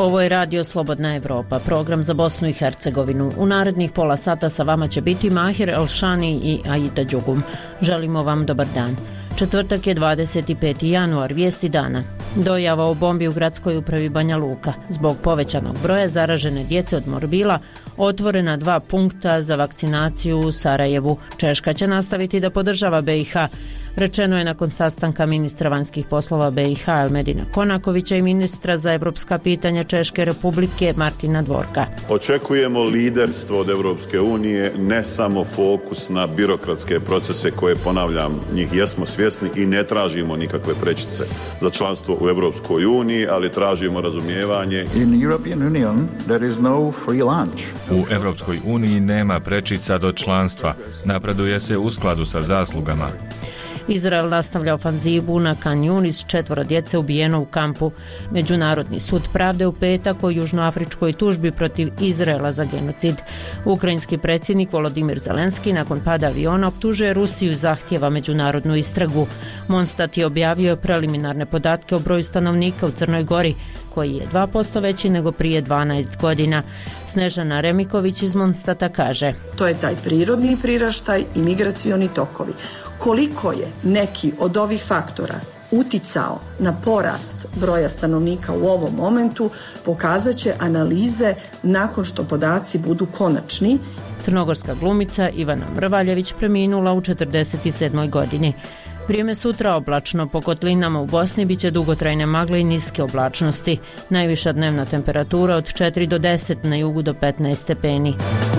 Ovo je Radio Slobodna Evropa, program za Bosnu i Hercegovinu. U narednih pola sata sa vama će biti Mahir Elšani i Aida Đugum. Želimo vam dobar dan. Četvrtak je 25. januar, vijesti dana. Dojava o bombi u gradskoj upravi Banja Luka. Zbog povećanog broja zaražene djece od morbila otvorena 2 punkta za vakcinaciju u Sarajevu. Češka će nastaviti da podržava BiH. Rečeno je nakon sastanka ministra vanjskih poslova BiH Elmedina Konakovića i ministra za evropska pitanja Češke republike Martina Dvorka. Očekujemo liderstvo od Europske unije, ne samo fokus na birokratske procese koje, ponavljam, njih jesmo svjesni i ne tražimo nikakve prečice za članstvo u Europskoj uniji, ali tražimo razumijevanje. U Europskoj uniji nema prečica do članstva. Napreduje se u skladu sa zaslugama. Izrael nastavlja ofanzivu na Khan Yunis, 4 djece ubijeno u kampu. Međunarodni sud pravde u petak o južnoafričkoj tužbi protiv Izraela za genocid. Ukrajinski predsjednik Volodimir Zelenski nakon pada aviona optužuje Rusiju i zahtjeva međunarodnu istragu. Monstat je objavio preliminarne podatke o broju stanovnika u Crnoj Gori, koji je 2% veći nego prije 12 godina. Snežana Remiković iz Monstata kaže: To je taj prirodni priraštaj i migracioni tokovi. Koliko je neki od ovih faktora uticao na porast broja stanovnika u ovom momentu, pokazat će analize nakon što podaci budu konačni. Crnogorska glumica Ivana Mrvaljević preminula u 47. godini. Vrijeme sutra oblačno, po kotlinama u Bosni biće dugotrajne magle i niske oblačnosti. Najviša dnevna temperatura od 4 do 10, na jugu do 15 stepeni.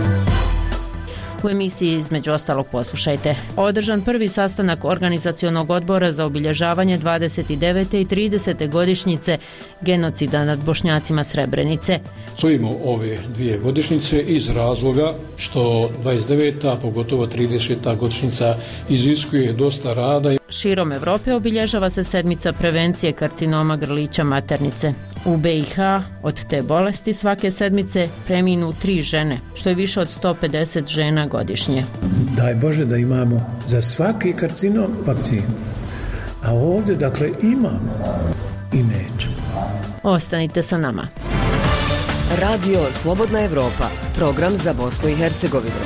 U emisiji između ostalog poslušajte. Održan prvi sastanak organizacionog odbora za obilježavanje 29. i 30. godišnjice genocida nad Bošnjacima Srebrenice. Stojimo ove 2 godišnjice iz razloga što 29. pogotovo 30. godišnjica iziskuje dosta rada. Širom Evrope obilježava se sedmica prevencije karcinoma grlića maternice. U BiH od te bolesti svake sedmice preminu 3 žene, što je više od 150 žena godišnje. Daj Bože da imamo za svaki karcinom vakcinu. A ovdje dakle imamo i nećemo. Ostanite sa nama. Radio Slobodna Evropa, program za Bosnu i Hercegovinu.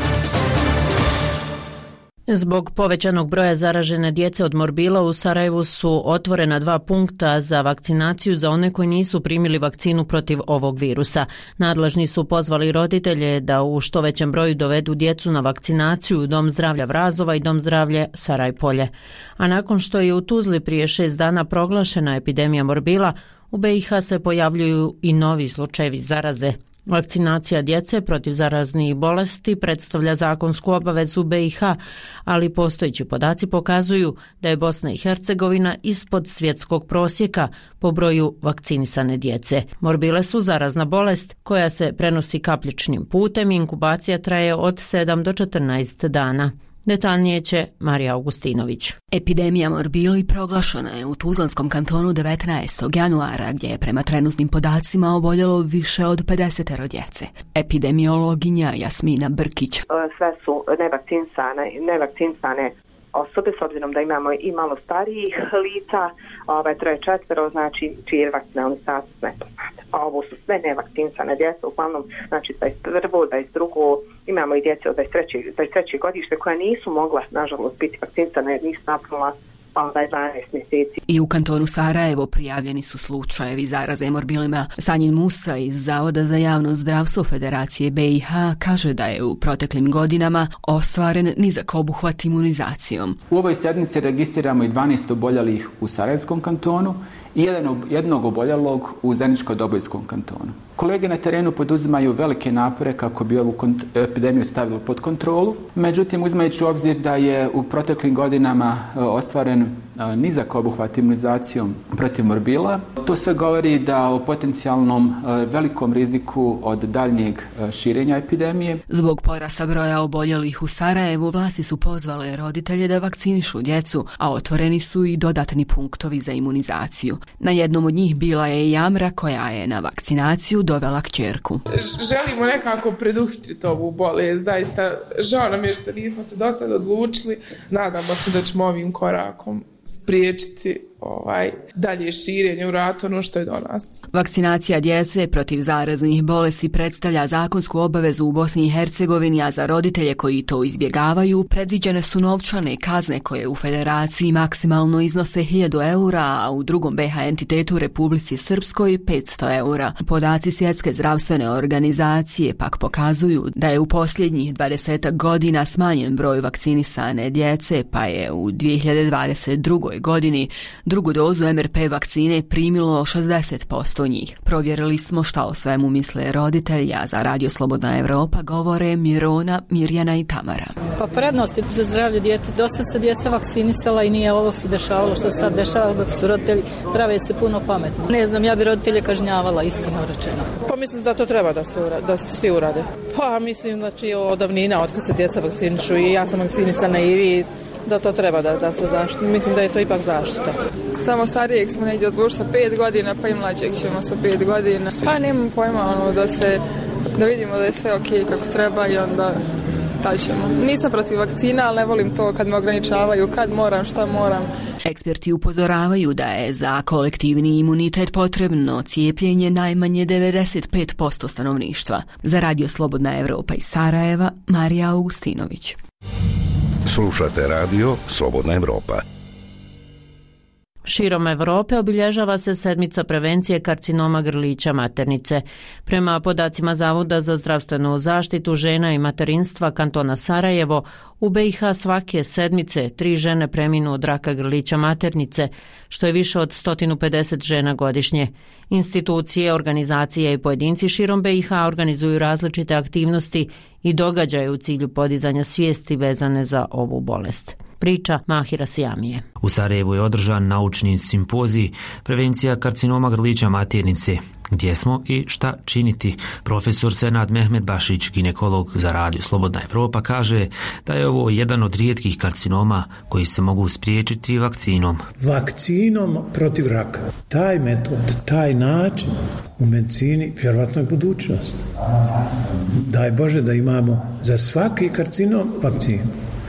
Zbog povećanog broja zaražene djece od morbila u Sarajevu su otvorena 2 punkta za vakcinaciju za one koji nisu primili vakcinu protiv ovog virusa. Nadležni su pozvali roditelje da u što većem broju dovedu djecu na vakcinaciju u Dom zdravlja Vrazova i Dom zdravlja Sarajpolje. A nakon što je u Tuzli prije 6 dana proglašena epidemija morbila, u BiH se pojavljuju i novi slučajevi zaraze. Vakcinacija djece protiv zaraznih bolesti predstavlja zakonsku obavezu BiH, ali postojeći podaci pokazuju da je Bosna i Hercegovina ispod svjetskog prosjeka po broju vakcinisane djece. Morbile su zarazna bolest koja se prenosi kapljičnim putem i inkubacija traje od 7 do 14 dana. Detaljnije će Marija Augustinović. Epidemija morbili proglašena je u Tuzlanskom kantonu 19. januara, gdje je prema trenutnim podacima oboljelo više od 50 djece. Epidemiologinja Jasmina Brkić. Sve su nevakcinisane osobe, s obzirom da imamo i malo starijih lica, 3-4, znači čiji je vakcinalni status nepoznat. Ovo su sve nevakcinisane djece, uglavnom, znači 21. 22. imamo i djece od 23. godište koja nisu mogla, nažalost, biti vakcinisane jer nisu napunila 12 mjeseci. I u kantonu Sarajevo prijavljeni su slučajevi zaraze morbilima. Sanjin Musa iz Zavoda za javno zdravstvo Federacije BiH kaže da je u proteklim godinama ostvaren nizak obuhvat imunizacijom. U ovoj sedmici registriramo i 12 oboljelih u Sarajevskom kantonu i jednog oboljelog u Zeničko-Dobojskom kantonu. Kolege na terenu poduzimaju velike napore kako bi ovu epidemiju stavili pod kontrolu. Međutim, uzimajući u obzir da je u proteklim godinama ostvaren nizak obuhvat imunizacijom protiv morbila, to sve govori da o potencijalnom velikom riziku od daljnjeg širenja epidemije. Zbog porasta broja oboljelih u Sarajevu vlasti su pozvale roditelje da vakcinišu djecu, a otvoreni su i dodatni punktovi za imunizaciju. Na jednom od njih bila je i Amra koja je na vakcinaciju dovela kćerku. Želimo nekako preduhitriti ovu bolest. Zaista žao nam je što nismo se do sada odlučili. Nadamo se da ćemo ovim korakom spriječiti dalje širenje u ratu ono što je do nas. Vakcinacija djece protiv zaraznih bolesti predstavlja zakonsku obavezu u Bosni i Hercegovini, a za roditelje koji to izbjegavaju predviđene su novčane kazne koje u federaciji maksimalno iznose 1000 eura, a u drugom BiH entitetu Republici Srpskoj 500 eura. Podaci Svjetske zdravstvene organizacije pak pokazuju da je u posljednjih 20 godina smanjen broj vakcinisane djece, pa je u 2022. godini drugu dozu MRP vakcine primilo 60% njih. Provjerili smo šta o svemu misle roditelji, a za Radio Slobodna Evropa govore Mirona, Mirjana i Tamara. Pa prednosti za zdravlje djece. Dosad se djeca vakcinisala i nije ovo se dešavalo što se sad dešava, dok su roditelji prave se puno pametni. Ne znam, ja bi roditelje kažnjavala, iskreno rečeno. Pa mislim da to treba da se svi urade. Pa mislim, znači od davnina, od kad se djeca vakcinišu i ja sam vakcinisana i vi, da to treba da se zaštiti. Mislim da je to ipak zaštita. Samo starijeg smo negdje odlučili sa 5 godina, pa i mlađeg ćemo sa 5 godina. Pa nemam pojma, da vidimo da je sve ok kako treba i onda tad ćemo. Nisam protiv vakcina, ali ne volim to kad me ograničavaju, kad moram, šta moram. Eksperti upozoravaju da je za kolektivni imunitet potrebno cijepljenje najmanje 95% stanovništva. Za Radio Slobodna Evropa iz Sarajeva, Marija Augustinović. Slušate Radio Slobodna Evropa. Širom Evrope obilježava se sedmica prevencije karcinoma grlića maternice. Prema podacima Zavoda za zdravstvenu zaštitu žena i materinstva kantona Sarajevo, u BiH svake sedmice 3 žene preminu od raka grlića maternice, što je više od 150 žena godišnje. Institucije, organizacije i pojedinci širom BiH organizuju različite aktivnosti i događaje u cilju podizanja svijesti vezane za ovu bolest. Priča Mahira Sijamije. U Sarajevu je održan naučni simpozij Prevencija karcinoma grlića maternice. Gdje smo i šta činiti? Profesor Senad Mehmed Bašić, ginekolog za Radio Slobodna Evropa, kaže da je ovo jedan od rijetkih karcinoma koji se mogu spriječiti vakcinom. Vakcinom protiv raka. Taj metod, taj način u medicini vjerojatno je budućnost. Daj Bože da imamo za svaki karcinom vakcinu.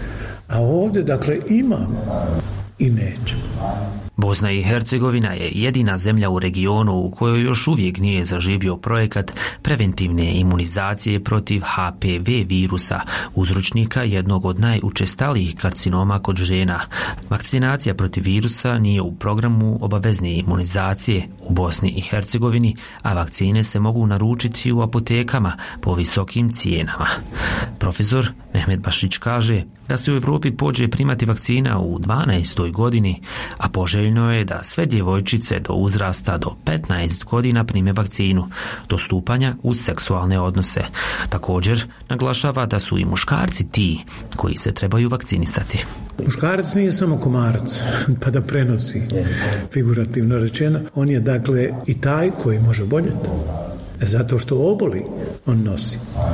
A ovdje, dakle, imamo i nećemo. Bosna i Hercegovina je jedina zemlja u regionu u kojoj još uvijek nije zaživio projekat preventivne imunizacije protiv HPV virusa, uzročnika jednog od najučestalijih karcinoma kod žena. Vakcinacija protiv virusa nije u programu obavezne imunizacije u Bosni i Hercegovini, a vakcine se mogu naručiti u apotekama po visokim cijenama. Profesor Mehmed Bašić kaže da se u Europi pođe primati vakcina u 12. godini, a poželjno je da sve djevojčice do uzrasta do 15 godina prime vakcinu do stupanja u seksualne odnose. Također naglašava da su i muškarci ti koji se trebaju vakcinisati. Muškarac nije samo komarac, pa da prenosi, figurativno rečeno. On je dakle i taj koji može boljeti. Zato što oboli, on nosi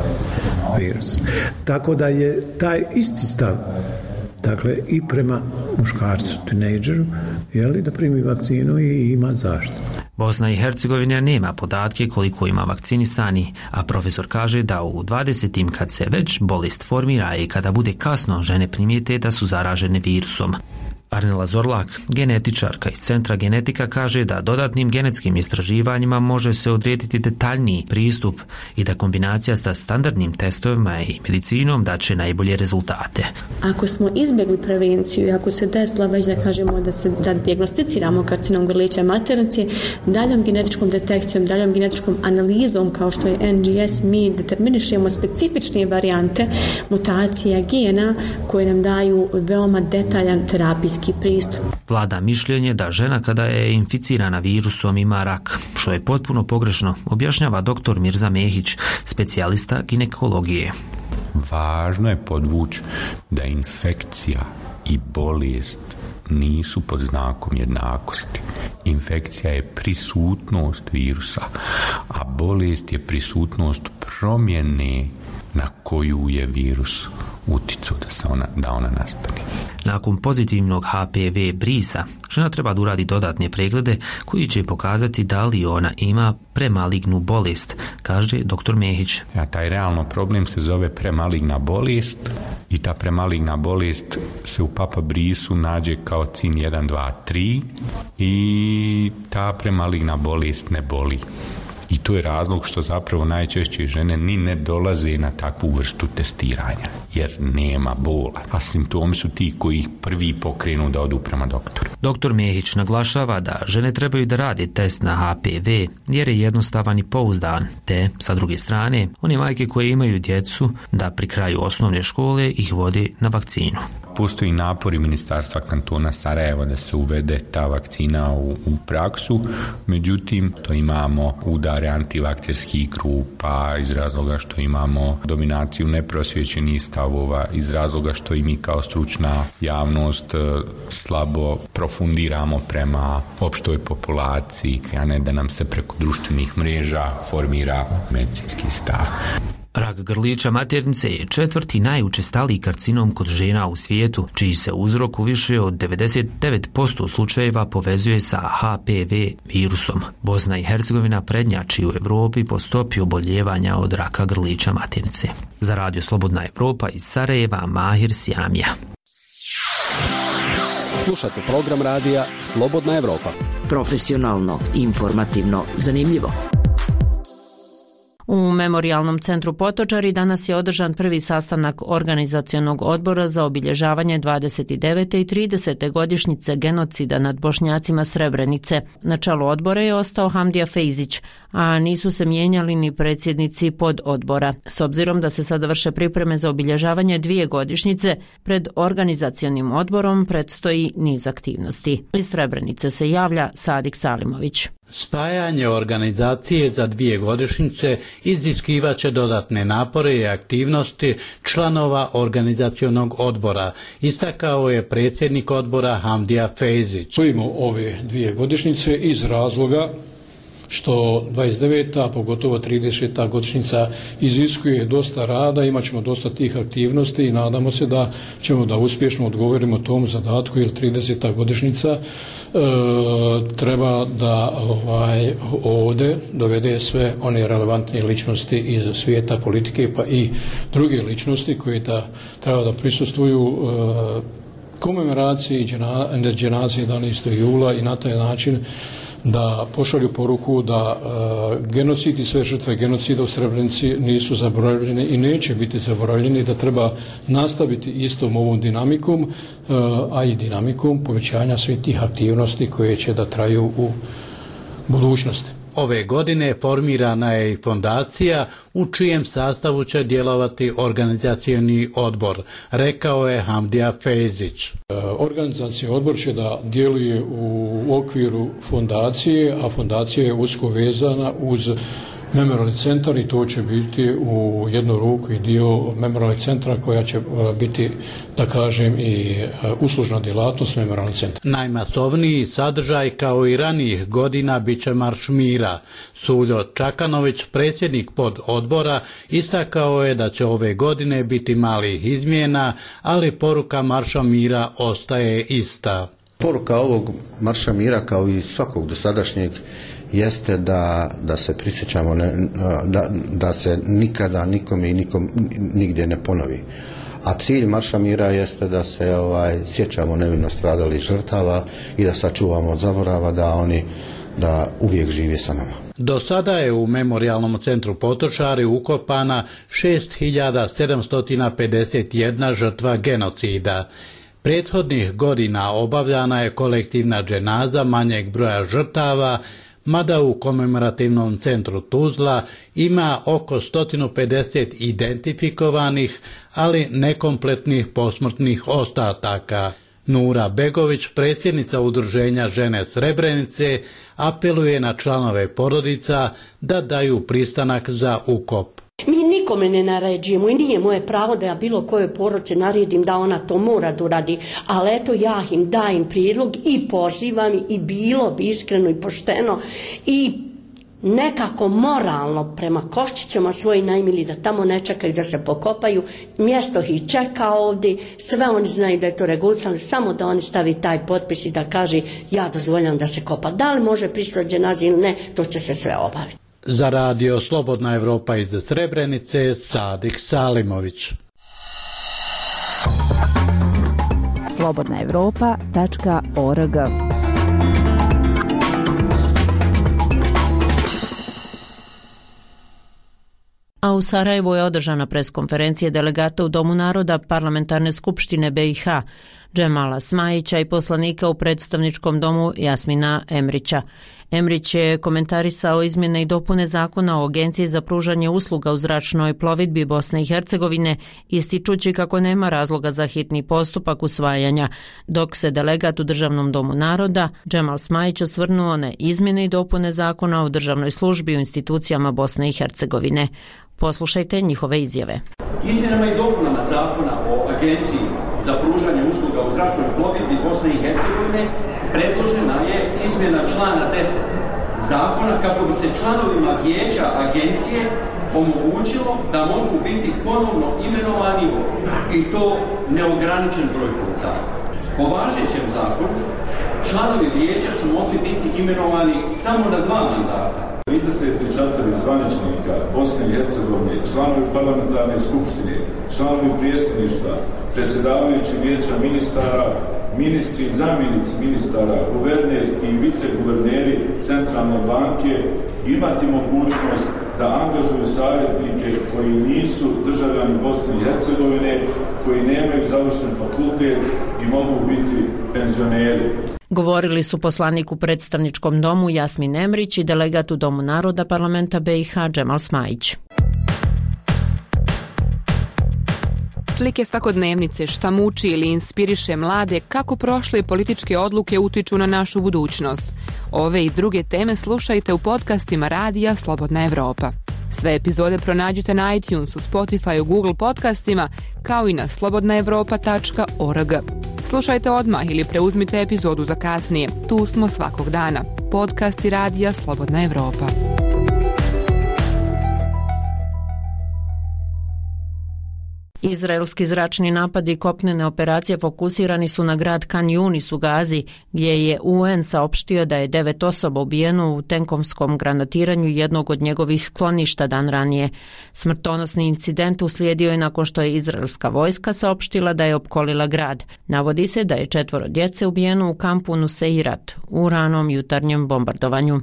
virus. Tako da je taj isti stav, dakle, i prema muškarcu, tinejdžeru, da primi vakcinu i ima zaštitu. Bosna i Hercegovina nema podatke koliko ima vakcinisani, a profesor kaže da u 20. kad se već bolest formira i kada bude kasno, žene primijete da su zaražene virusom. Arnela Zorlak, genetičarka iz Centra genetika, kaže da dodatnim genetskim istraživanjima može se odrediti detaljniji pristup i da kombinacija sa standardnim testovima i medicinom daće najbolje rezultate. Ako smo izbjegli prevenciju i ako se desilo već da kažemo da dijagnosticiramo karcinom grlića maternice, daljom genetičkom detekcijom, daljom genetičkom analizom kao što je NGS, mi determinišemo specifične varijante mutacija gena koje nam daju veoma detaljan terapijski pristup. Vlada mišljenje da žena kada je inficirana virusom ima rak, što je potpuno pogrešno, objašnjava dr. Mirza Mehić, specijalista ginekologije. Važno je podvući da infekcija i bolest nisu pod znakom jednakosti. Infekcija je prisutnost virusa, a bolest je prisutnost promjene na koju je virus uticao da ona nastane. Nakon pozitivnog HPV brisa, žena treba da uradi dodatne preglede koji će pokazati da li ona ima premalignu bolest, kaže dr. Mehić. Taj realno problem se zove premaligna bolest i ta premaligna bolest se u papa brisu nađe kao cin 1, 2, 3 i ta premaligna bolest ne boli. I to je razlog što zapravo najčešće žene ni ne dolaze na takvu vrstu testiranja, jer nema bola. A simptomi su ti koji ih prvi pokrenu da odu prema doktoru. Dr. Mehić naglašava da žene trebaju da rade test na HPV jer je jednostavan i pouzdan, te, sa druge strane, one majke koje imaju djecu da pri kraju osnovne škole ih vode na vakcinu. Postoji napori Ministarstva kantona Sarajeva da se uvede ta vakcina u praksu, međutim to imamo udare antivakcerskih grupa iz razloga što imamo dominaciju neprosvjećenih stavova, iz razloga što i mi kao stručna javnost slabo profundiramo prema opštoj populaciji, a ne da nam se preko društvenih mreža formira medicinski stav. Rak grlića maternice je 4. najučestaliji karcinom kod žena u svijetu, čiji se uzrok u više od 99% slučajeva povezuje sa HPV virusom. Bosna i Hercegovina prednjači u Europi po stopi oboljevanja od raka grlića maternice. Za Radio Slobodna Evropa iz Sarajeva, Mahir Sjamija. Slušate program radija Slobodna Evropa. Profesionalno, informativno, zanimljivo. U Memorijalnom centru Potočari danas je održan prvi sastanak organizacionog odbora za obilježavanje 29. i 30. godišnjice genocida nad Bošnjacima Srebrenice. Na čelu odbora je ostao Hamdija Fejzić, a nisu se mijenjali ni predsjednici pododbora. S obzirom da se sada vrše pripreme za obilježavanje 2 godišnjice, pred organizacionim odborom predstoji niz aktivnosti. Iz Srebrenice se javlja Sadik Salimović. Spajanje organizacije za 2 godišnjice iziskivaće dodatne napore i aktivnosti članova organizacionog odbora, istakao je predsjednik odbora Hamdija Fejzić. Stojimo ove 2 godišnjice iz razloga što 29. a pogotovo 30. godišnjica iziskuje dosta rada, imat ćemo dosta tih aktivnosti i nadamo se da ćemo da uspješno odgovorimo tom zadatku, jer 30. godišnjica treba da ovdje dovede sve one relevantne ličnosti iz svijeta politike, pa i druge ličnosti koje treba da prisustvuju komemoraciji dženaze 11. jula i na taj način da pošalju poruku da genocid i sve žrtve genocida u Srebrenici nisu zaboravljene i neće biti zaboravljeni, da treba nastaviti istom ovom dinamikom, a i dinamikom povećanja svih tih aktivnosti koje će da traju u budućnosti. Ove godine formirana je i fondacija u čijem sastavu će djelovati organizacioni odbor, rekao je Hamdija Fejzić. Organizacioni odbor će da djeluje u okviru fondacije, a fondacija je usko vezana uz Memorijalni centar i to će biti u jednu ruku i dio Memorijalnog centra koja će biti, da kažem, i uslužna djelatnost Memorijalnog centra. Najmasovniji sadržaj kao i ranijih godina bit će Marš mira. Suljo Čakanović, predsjednik pododbora, istakao je da će ove godine biti malih izmjena, ali poruka Marša mira ostaje ista. Poruka ovog Marša mira kao i svakog dosadašnjeg jeste da se prisjećamo, da se nikada nikome i nikom nigdje ne ponovi. A cilj Marša mira jeste da se sjećamo nevino stradalih žrtava i da sačuvamo od zaborava, da uvijek žive sa nama. Do sada je u Memorijalnom centru Potočari ukopana 6751 žrtva genocida. Prethodnih godina obavljana je kolektivna dženaza manjeg broja žrtava, mada u komemorativnom centru Tuzla ima oko 150 identifikovanih, ali nekompletnih posmrtnih ostataka. Nura Begović, predsjednica udruženja Žene Srebrenice, apeluje na članove porodica da daju pristanak za ukop. Mi nikome ne naređujemo i nije moje pravo da ja bilo kojoj porodici naredim da ona to mora da uradi, ali eto ja im dajem prijedlog i pozivam i bilo bi iskreno i pošteno i nekako moralno prema Koščicama svoji najmili da tamo ne čekaju da se pokopaju, mjesto ih čeka ovdje, sve oni znaju da je to regulisano, samo da oni stavi taj potpis i da kaže ja dozvoljam da se kopa. Da li može prisustvovati dženazi ili ne, to će se sve obaviti. Za radio Slobodna Evropa iz Srebrenice, Sadik Salimović. slobodnaevropa.org. A u Sarajevu je održana preskonferencija delegata u Domu naroda Parlamentarne skupštine BiH, Džemala Smajića i poslanika u predstavničkom domu Jasmina Emrića. Emrić je komentarisao izmjene i dopune zakona o Agenciji za pružanje usluga u zračnoj plovidbi Bosne i Hercegovine, ističući kako nema razloga za hitni postupak usvajanja, dok se delegat u Državnom domu naroda Džemal Smajić osvrnuo na izmjene i dopune zakona o državnoj službi u institucijama Bosne i Hercegovine. Poslušajte njihove izjave. Izmjenama i dopunama zakona o Agenciji za pružanje usluga u zračnoj plovidbi Bosne i Hercegovine predložena je izmjena člana 10 zakona kako bi se članovima vijeća agencije omogućilo da mogu biti ponovno imenovani i to neograničen broj puta. Po važećem zakonu članovi vijeća su mogli biti imenovani samo na 2 mandata. 34 zvaničnika Bosne i Hercegovine, članovi parlamentarne skupštine, članovi predstavništva, predsjedavajući vijeća ministara, ministri i zamjenici ministara, guverner i viceguverneri Centralne banke imati mogućnost da angažuju savjetnike koji nisu državljani Bosne i Hercegovine, koji nemaju završen fakultet i mogu biti penzioneri. Govorili su poslanik u predstavničkom domu Jasmin Emrić i delegat u Domu naroda Parlamenta BiH Džemal Smajić. Slike svakodnevnice, šta muči ili inspiriše mlade, kako prošle političke odluke utiču na našu budućnost. Ove i druge teme slušajte u podcastima radija Slobodna Evropa. Sve epizode pronađite na iTunesu, Spotify, Google podcastima, kao i na slobodnaevropa.org. Slušajte odmah ili preuzmite epizodu za kasnije. Tu smo svakog dana. Podcasti radija Slobodna Evropa. Izraelski zračni napadi i kopnene operacije fokusirani su na grad Kan Yunis u Gazi, gdje je UN saopštio da je 9 osoba ubijeno u tenkovskom granatiranju jednog od njegovih skloništa dan ranije. Smrtonosni incident uslijedio je nakon što je izraelska vojska saopštila da je opkolila grad. Navodi se da je 4 djece ubijeno u kampu Nuseirat u ranom jutarnjem bombardovanju.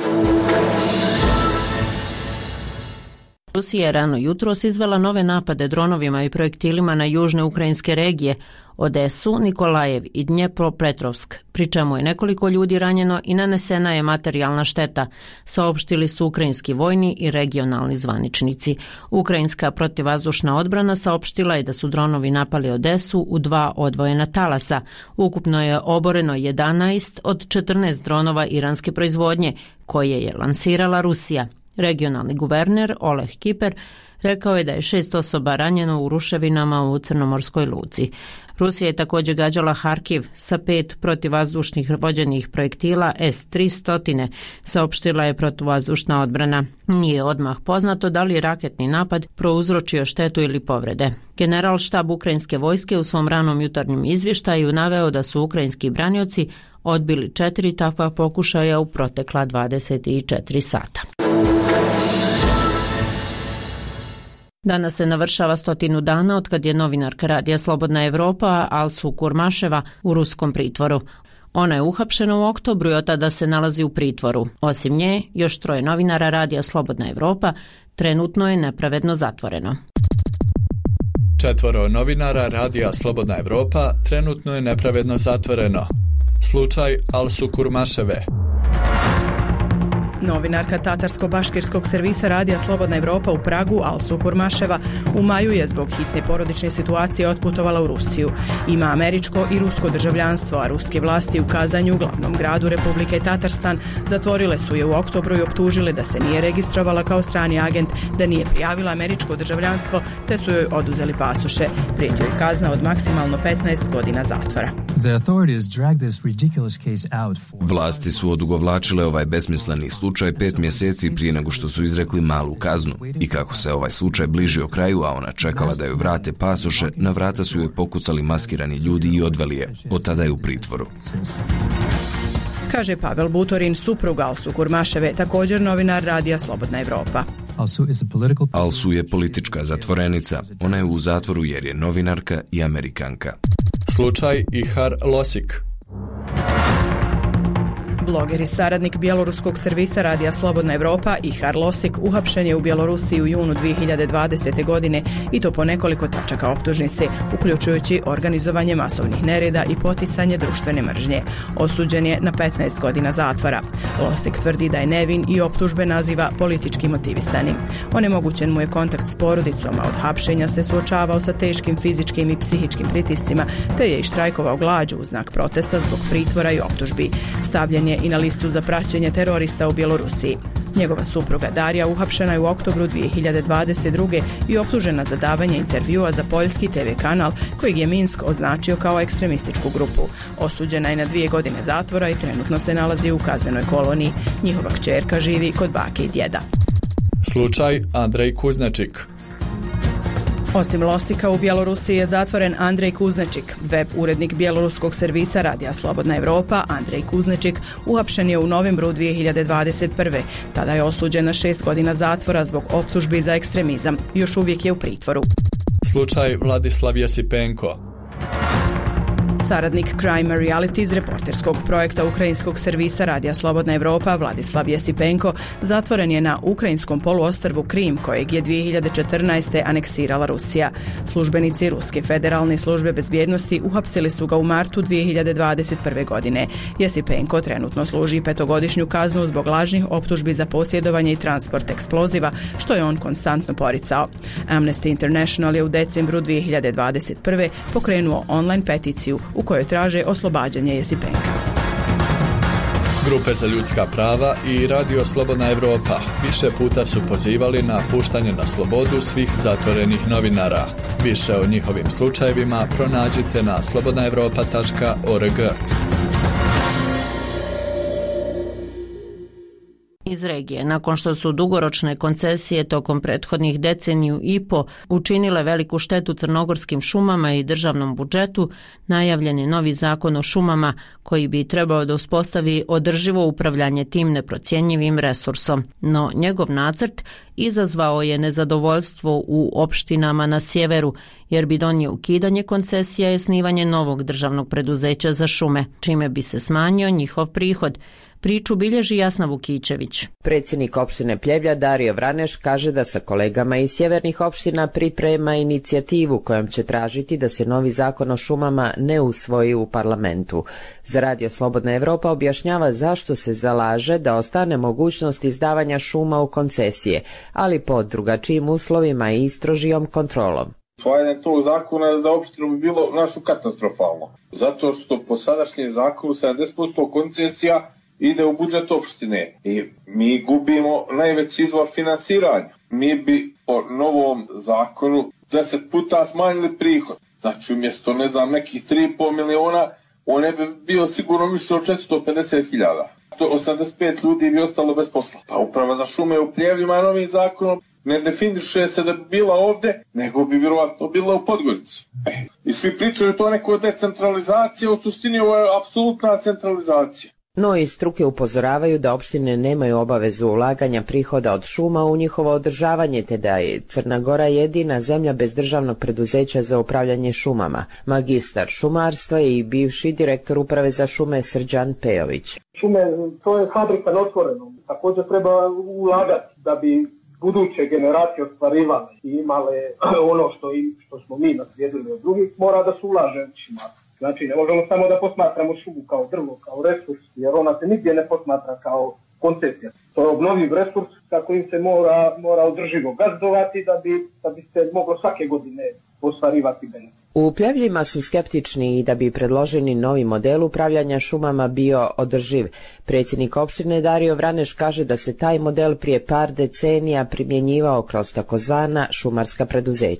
Rusija je rano jutros izvela nove napade dronovima i projektilima na južne ukrajinske regije, Odesu, Nikolajev i Dnjepropetrovsk, pri čemu je nekoliko ljudi ranjeno i nanesena je materijalna šteta, saopštili su ukrajinski vojni i regionalni zvaničnici. Ukrajinska protivvazdušna odbrana saopštila je da su dronovi napali Odesu u 2 odvojena talasa. Ukupno je oboreno 11 od 14 dronova iranske proizvodnje, koje je lansirala Rusija. Regionalni guverner Oleg Kiper rekao je da je 6 osoba ranjeno u ruševinama u Crnomorskoj luci. Rusija je također gađala Harkiv sa 5 protivvazdušnih vođenih projektila S-300, saopštila je protivvazdušna odbrana. Nije odmah poznato da li je raketni napad prouzročio štetu ili povrede. General štab ukrajinske vojske u svom ranom jutarnjem izvještaju naveo da su ukrajinski branioci odbili 4 takva pokušaja u protekla 24 sata. Danas se navršava 100 dana otkad je novinarka radija Slobodna Evropa Alsu Kurmaševa u ruskom pritvoru. Ona je uhapšena u oktobru i od tada se nalazi u pritvoru. Osim nje, još 3 novinara radija Slobodna Evropa trenutno je nepravedno zatvoreno. 4 novinara radija Slobodna Evropa trenutno je nepravedno zatvoreno. Slučaj Alsu Kurmaševe. Novinarka tatarsko-baškirskog servisa radija Slobodna Evropa u Pragu, Alsu Kurmaševa, u maju je zbog hitne porodične situacije otputovala u Rusiju. Ima američko i rusko državljanstvo, a ruske vlasti u Kazanju, glavnom gradu Republike Tatarstan, zatvorile su je u oktobru i optužile da se nije registrovala kao strani agent, da nije prijavila američko državljanstvo, te su joj oduzeli pasoše. Prijeti joj kazna od maksimalno 15 godina zatvora. Vlasti su odugovlačile ovaj besmisleni slučaj 5 mjeseci prije nego što su izrekli malu kaznu. I kako se ovaj slučaj bližio kraju, a ona čekala da joj vrate pasoše, na vrata su joj pokucali maskirani ljudi i odveli je. Od tada je u pritvoru. Kaže Pavel Butorin, suprug Alsu Kurmaševe, također novinar radija Slobodna Evropa. Alsu je politička zatvorenica. Ona je u zatvoru jer je novinarka i Amerikanka. Slučaj Ihar Losik. Bloger i saradnik bjeloruskog servisa radija Slobodna Evropa Ihar Losik uhapšen je u Bjelorusiji u junu 2020. godine i to po nekoliko tačaka optužnice, uključujući organizovanje masovnih nereda i poticanje društvene mržnje. Osuđen je na 15 godina zatvora. Losik tvrdi da je nevin i optužbe naziva politički motivisanim. Onemogućen mu je kontakt s porodicom, a od hapšenja se suočavao sa teškim fizičkim i psihičkim pritiscima, te je i štrajkovao glađu u znak protesta zbog pritvora i optužbi. Stavljen je i na listu za praćenje terorista u Bjelorusiji. Njegova supruga Darija uhapšena je u oktobru 2022. i optužena za davanje intervjua za poljski TV kanal kojeg je Minsk označio kao ekstremističku grupu. Osuđena je na 2 godine zatvora i trenutno se nalazi u kaznenoj koloniji. Njihova kćerka živi kod bake i djeda. Slučaj Andrej Kuznačik. Osim Losika, u Bjelorusiji je zatvoren Andrej Kuznečik. Web urednik bjeloruskog servisa radija Slobodna Evropa, Andrej Kuznečik, uhapšen je u novembru 2021. Tada je osuđen na 6 godina zatvora zbog optužbi za ekstremizam. Još uvijek je u pritvoru. Slučaj Vladislav Jesipenko. Saradnik Crime Reality iz reporterskog projekta ukrajinskog servisa radija Slobodna Evropa Vladislav Jesipenko zatvoren je na ukrajinskom poluostrvu Krim, kojeg je 2014. aneksirala Rusija. Službenici Ruske federalne službe bezbjednosti uhapsili su ga u martu 2021. godine. Jesipenko trenutno služi 5-godišnju kaznu zbog lažnih optužbi za posjedovanje i transport eksploziva, što je on konstantno poricao. Amnesty International je u decembru 2021. pokrenuo online peticiju u kojoj traže oslobađanje Jesipenka. Grupe za ljudska prava i Radio Slobodna Evropa više puta su pozivali na puštanje na slobodu svih zatvorenih novinara. Više o njihovim slučajevima pronađite na slobodnaevropa.org. Iz regije, nakon što su dugoročne koncesije tokom prethodnih deceniju i po učinile veliku štetu crnogorskim šumama i državnom budžetu, najavljen je novi zakon o šumama koji bi trebao da uspostavi održivo upravljanje tim neprocjenjivim resursom. No njegov nacrt izazvao je nezadovoljstvo u opštinama na sjeveru, jer bi donio ukidanje koncesija i osnivanje novog državnog preduzeća za šume, čime bi se smanjio njihov prihod. Priču bilježi Jasna Vukićević. Predsjednik opštine Pljevlja Dario Vraneš kaže da sa kolegama iz sjevernih opština priprema inicijativu kojom će tražiti da se novi zakon o šumama ne usvoji u parlamentu. Za Radio Slobodna Evropa objašnjava zašto se zalaže da ostane mogućnost izdavanja šuma u koncesije, ali pod drugačijim uslovima i strožijom kontrolom. Usvajanje tog zakona za opštinu bi bilo našu katastrofalno, zato što po sadašnjem zakonu 70% koncesija ide u budžet opštine i mi gubimo najveći izvor finansiranja. Mi bi po novom zakonu 10 puta smanjili prihod. Znači umjesto, nekih 3,5 miliona, on ne bi bio sigurno više od 450.000. 185 ljudi bi ostalo bez posla. Pa uprava za šume u Pljevljima novim zakonom ne definiše se da bi bila ovdje, nego bi vjerovatno bila u Podgorici. I svi pričaju to neko decentralizacija, u suštini ovo je apsolutna centralizacija. No i struke upozoravaju da opštine nemaju obavezu ulaganja prihoda od šuma u njihovo održavanje, te da je Crna Gora jedina zemlja bez državnog preduzeća za upravljanje šumama. Magistar šumarstva i bivši direktor uprave za šume Srđan Pejović. Šume, to je fabrika na otvorenom. Također treba ulagati da bi buduće generacije ostvarivale i imale ono što smo mi naslijedili od drugih, mora da se ulaže u šumarstvo. Znači, ne možemo samo da posmatramo šumu kao drvo, kao resurs, jer ona se nigdje ne posmatra kao koncesija. To je obnovljiv resurs kako im se mora održivo gazdovati da bi se moglo svake godine ostvarivati benefit. U Pljevljima su skeptični i da bi predloženi novi model upravljanja šumama bio održiv. Predsjednik opštine Dario Vraneš kaže da se taj model prije par decenija primjenjivao kroz takozvana šumarska preduzeća.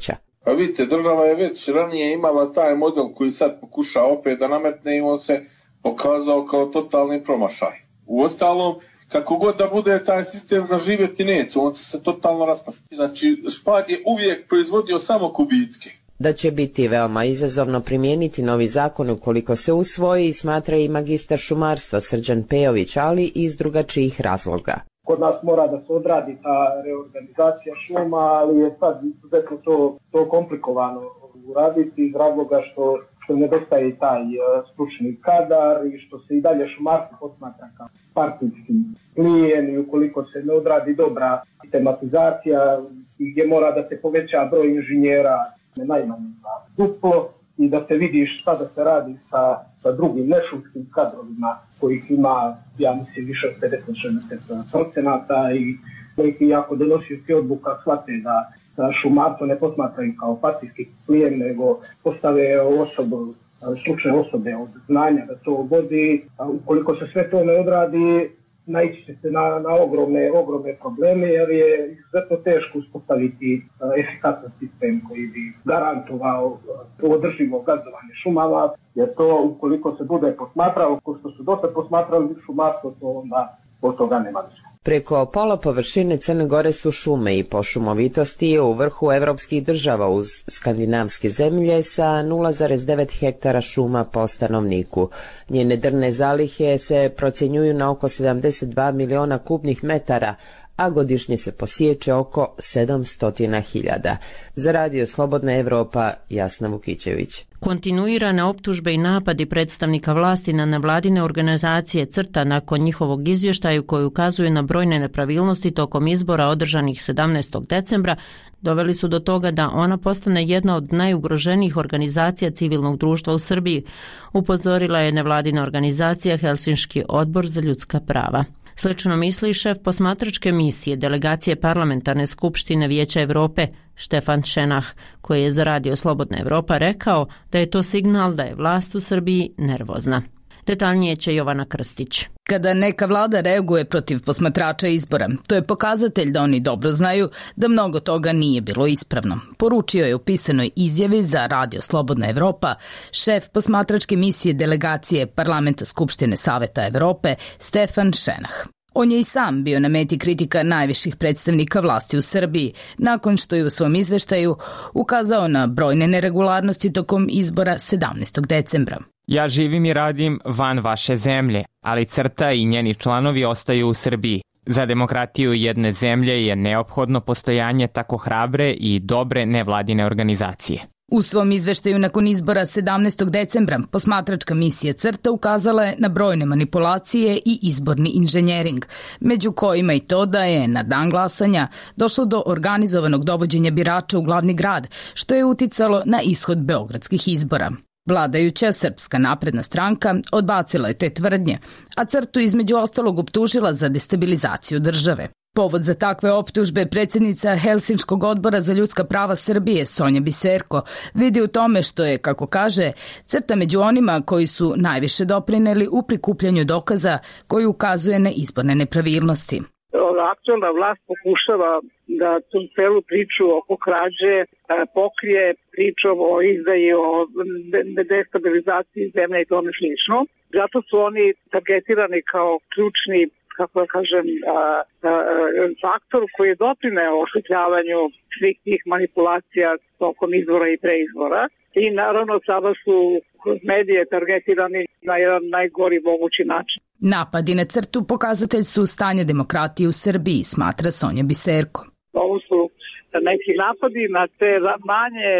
Pa vidite, država je već ranije imala taj model koji sad pokuša opet da nametne i on se pokazao kao totalni promašaj. Uostalom, kako god da bude taj sistem zaživjeti neće, on će se totalno raspasti. Znači, Špad je uvijek proizvodio samo kubicke. Da će biti veoma izazovno primijeniti novi zakon ukoliko se usvoji, smatra i magistar šumarstva Srđan Pejović, ali i iz drugačijih razloga. Kod nas mora da se odradi ta reorganizacija šuma, ali je sad izuzetno to komplikovano uraditi iz razloga što nedostaje i taj stručni kadar i što se i dalje šumarstvo posmatra kao partijski plijen i ukoliko se ne odradi dobra tematizacija gdje mora da se poveća broj inženjera najmanje za duplo i da se vidiš šta da se radi sa drugim nešumskim kadrovima kojih ima, ja mislim, više od 50-60% i koji jako donosioci odluka shvate da šumarstvo ne posmatraju kao partijski plijen, nego postave stručne osobe od znanja da to vodi. Ukoliko se sve to ne odradi, naići će se na ogromne probleme, jer je izuzetno teško uspostaviti efikasan sistem koji bi garantovao održivo gazdovanje šumama, jer to ukoliko se bude posmatrao, ko što su dosta posmatrali šumarstvo, to onda od toga nema ništa. Preko pola površine Crne Gore su šume i po šumovitosti je u vrhu evropskih država uz skandinavske zemlje sa 0,9 hektara šuma po stanovniku. Njene drvne zalihe se procjenjuju na oko 72 miliona kubnih metara, a godišnje se posječe oko 700.000. Za Radio Slobodna Evropa, Jasna Vukićević. Kontinuirane optužbe i napadi predstavnika vlasti na nevladine organizacije CRTA nakon njihovog izvještaju koji ukazuje na brojne nepravilnosti tokom izbora održanih 17. decembra doveli su do toga da ona postane jedna od najugroženijih organizacija civilnog društva u Srbiji, upozorila je nevladina organizacija Helsinški odbor za ljudska prava. Slično misli šef posmatračke misije delegacije Parlamentarne skupštine Vijeća Europe Štefan Šenah, koji je za Radio Slobodna Evropa rekao da je to signal da je vlast u Srbiji nervozna. Detaljnije će Jovana Krstić. Kada neka vlada reaguje protiv posmatrača izbora, to je pokazatelj da oni dobro znaju da mnogo toga nije bilo ispravno. Poručio je u pisanoj izjavi za Radio Slobodna Evropa šef posmatračke misije delegacije Parlamenta Skupštine Saveta Evrope Stefan Šenah. On je i sam bio na meti kritika najviših predstavnika vlasti u Srbiji, nakon što je u svom izveštaju ukazao na brojne neregularnosti tokom izbora 17. decembra. Ja živim i radim van vaše zemlje, ali CRTA i njeni članovi ostaju u Srbiji. Za demokratiju jedne zemlje je neophodno postojanje tako hrabre i dobre nevladine organizacije. U svom izveštaju nakon izbora 17. decembra posmatračka misija CRTA ukazala je na brojne manipulacije i izborni inženjering, među kojima i to da je na dan glasanja došlo do organizovanog dovođenja birača u glavni grad, što je uticalo na ishod beogradskih izbora. Vladajuća Srpska napredna stranka odbacila je te tvrdnje, a CRTU između ostalog optužila za destabilizaciju države. Povod za takve optužbe predsjednica Helsinškog odbora za ljudska prava Srbije Sonja Biserko vidi u tome što je, kako kaže, CRTA među onima koji su najviše doprineli u prikupljanju dokaza koji ukazuje na izborne nepravilnosti. Aktualna vlast pokušava da tu celu priču oko krađe pokrije pričom o izdaji, o destabilizaciji zemlje i tome slično. Zato su oni targetirani kao ključni, kako da kažem, faktor koji je doprineo osvetljavanju svih tih manipulacija tokom izbora i preizbora. I naravno sada su kroz medije targetirani na jedan najgori mogući način. Napadi na CRTU pokazatelj su stanja demokratije u Srbiji, smatra Sonja Biserko. Ovo su neki napadi na te manje,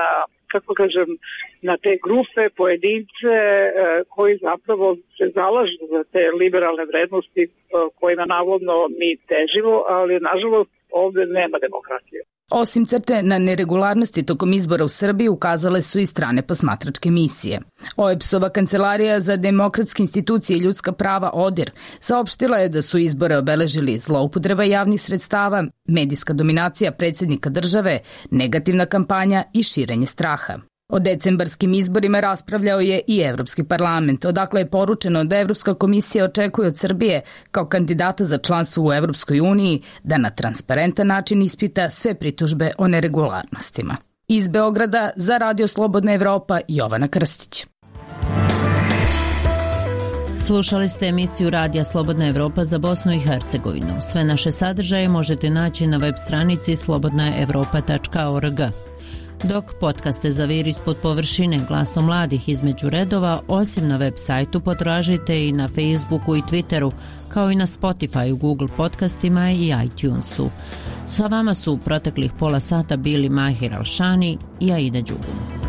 na te grupe, pojedince koji zapravo se zalažu za te liberalne vrednosti kojima navodno mi težimo, ali nažalost ovdje nema demokratije. Osim CRTE na neregularnosti tokom izbora u Srbiji ukazale su i strane posmatračke misije. OEBS-ova kancelarija za demokratske institucije i ljudska prava ODIR saopštila je da su izbore obeležili zloupotreba javnih sredstava, medijska dominacija predsjednika države, negativna kampanja i širenje straha. O decembarskim izborima raspravljao je i Evropski parlament, odakle je poručeno da Evropska komisija očekuje od Srbije kao kandidata za članstvo u Evropskoj uniji da na transparentan način ispita sve pritužbe o neregularnostima. Iz Beograda za Radio Slobodna Evropa Jovana Krstić. Slušali ste emisiju Radija Slobodna Evropa za Bosnu i Hercegovinu. Sve naše sadržaje možete naći na web stranici slobodnaevropa.org. Dok podcaste Zavir ispod površine, glasom mladih između redova, osim na web sajtu potražite i na Facebooku i Twitteru, kao i na Spotify, Google podcastima i iTunesu. Sa vama su u proteklih pola sata bili Mahir Alšani i Aida Đugum.